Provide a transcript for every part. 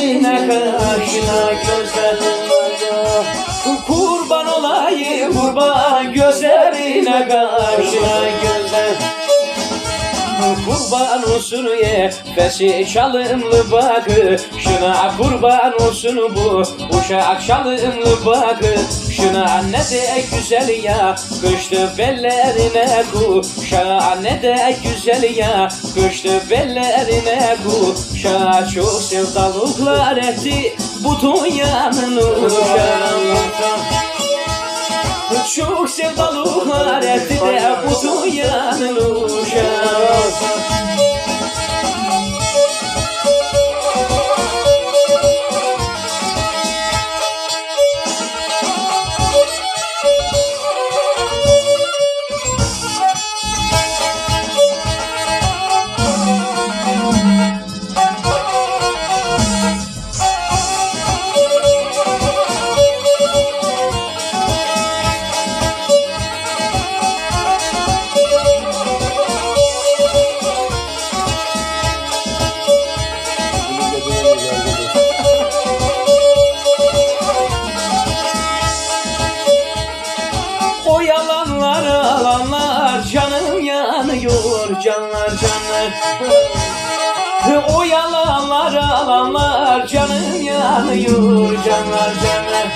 gözlerine kaşına gözler. Kurban olayım kurban gözlerine kaşına gözler. Kurban olsun yefesi çalımlı bakı, şuna kurban olsun bu uşak çalımlı bakı. Şuna ne de güzel ya kıştı bellerine kuşağı, ne de güzel ya kıştı bellerine kuşağı. Çok sevdalıklar etti bu dünyanın uşağı. Çok sevdalıklar etti de bu dünyanın uşağı. O yalanlar alanlar canım yanıyor canlar canlar. O yalanlar alanlar canım yanıyor canlar canlar.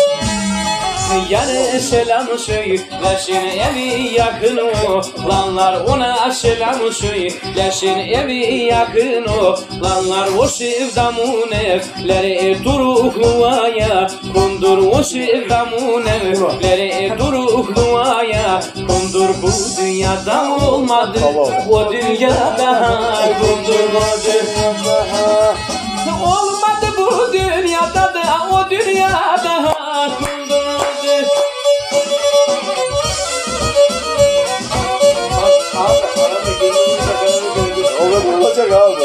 Yani selam söylesin evi yakın olanlar, ona selam söylesin evi yakın olanlar. O sevdamın evleri durukluğaya kondur, o sevdamın evleri durukluğaya kondur. Bu dünyada olmadı, o dünyada kondur, o dünyada olmadı, bu dünyada da o dünyada kondur. Olacak abi.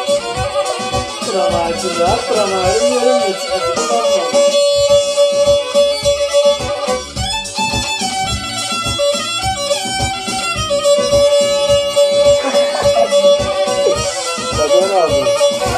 Kıramacı var, kıramarım yerim mi? Kazan abi.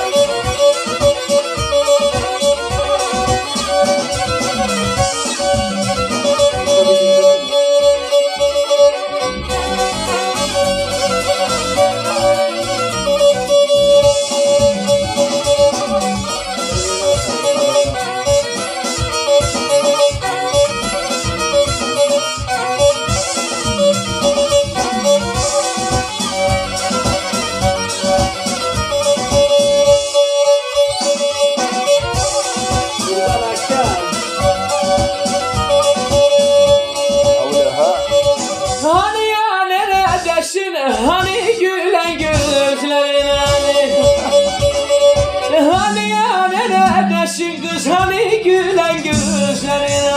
Hani ya neredesin, hani gülen gözlerin hani ya neredesin kız, hani gülen gözlerin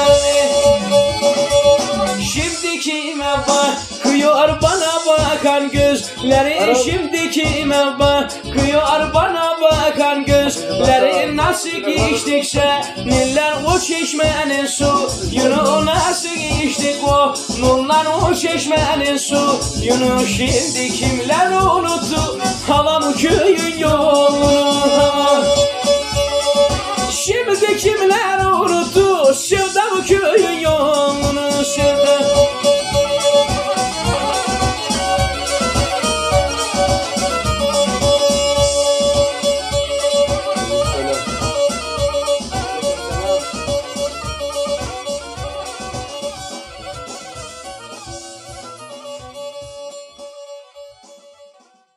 Şimdi kime bakıyor bana bakan gözlerin, şimdi kime bakıyor bana bakan gözlerin. Nasıl geçtikse niller o çeşmenin suyunu, nasıl geçtik o nurlar o çeşmenin suyunu. Şimdi kimler unuttu halam köyün yolunu.